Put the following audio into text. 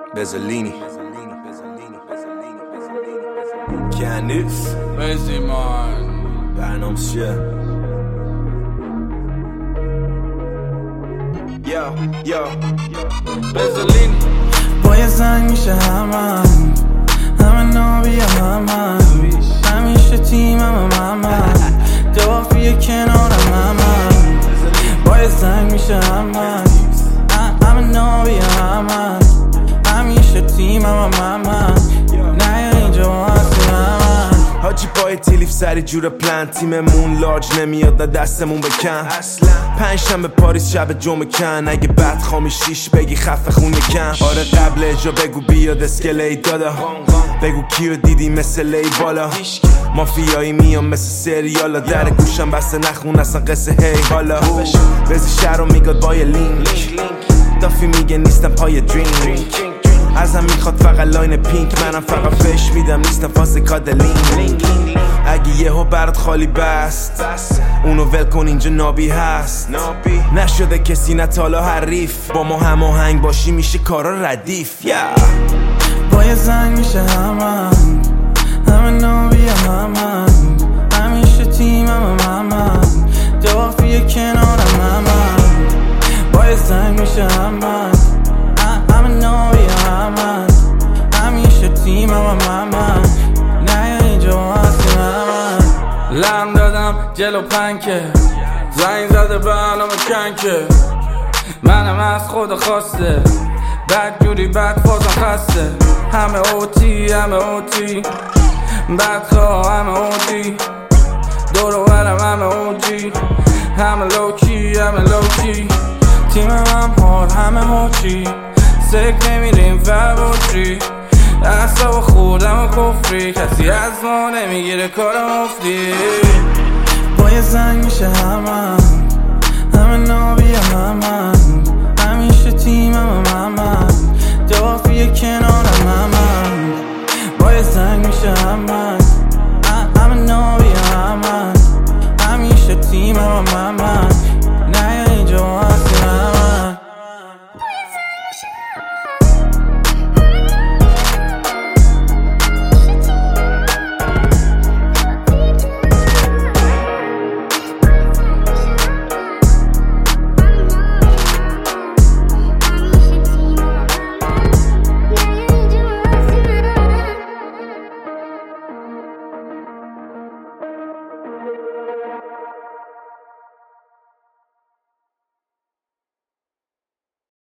Bezzolini Canif Beziman برنامه‌ش چیه؟ یا Bezzolini با یه زنگ میشه همه نابی همه همیشه تیم همه دافیه کنار همه با یه زنگ میشه همه نابی همه همیشه تیم همه نه اینجا هستی همه حاجی پای تیلیف سری جور پلن تیممون لارج نمیاد نه دستمون بکن پنج شنبه پاریس شب جمعه کن اگه بد خامی شیش بگی خفه خون کن آره قبل اجا بگو بیاد اسکلی دادا بگو کیو دیدی مثل لی بالا مافیایی میام مثل سریالا در گوشم بسته نخون اصلا قصه هی حالا بزی شهر رو میگاد با یه لینک دافی میگه نیستم پای درینک ازم میخواد فقط لاین پینک منم فقط فش میدم نیستم فاز کادلین اگه یهو برات خالی بست اونو ول کن اینجا نابی هست نشده کسی نتالا حریف با ما هماهنگ باشی میشه کارا ردیف با یه زنگ میشه همه نابی همه همیشه تیم همه دافیه کنار همه با یه زنگ میشه همه نابی همه همیشه تیم همه نه اینجا هستی همه لم دادم جلو پنکه زنگ زده برنامه کنکه منم از خود خواسته بد جوری بد فازم خسته همه اوتی بدخواه همه اوتی دور و برم همه اوجی همه لوکی تیم هم هار همه هوچی سک نمیریم فربوچی اصلا خوردم و کفری کسی از ما نمیگیره کار مفتی با یه زنگ میشه همه نابی همه همیشه تیم همه